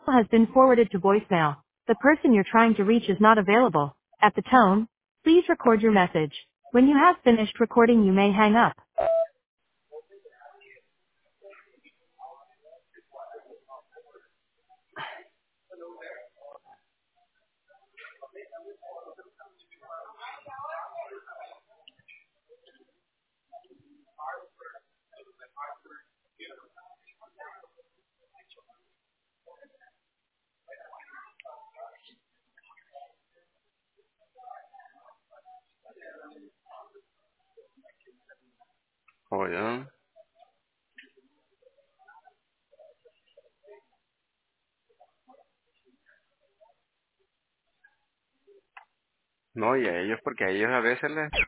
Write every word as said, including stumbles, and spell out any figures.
has been forwarded to voicemail. The person you're trying to reach is not available. At the tone, please record your message. When you have finished recording, you may hang up. Oye, no, y a ellos, porque a ellos a veces les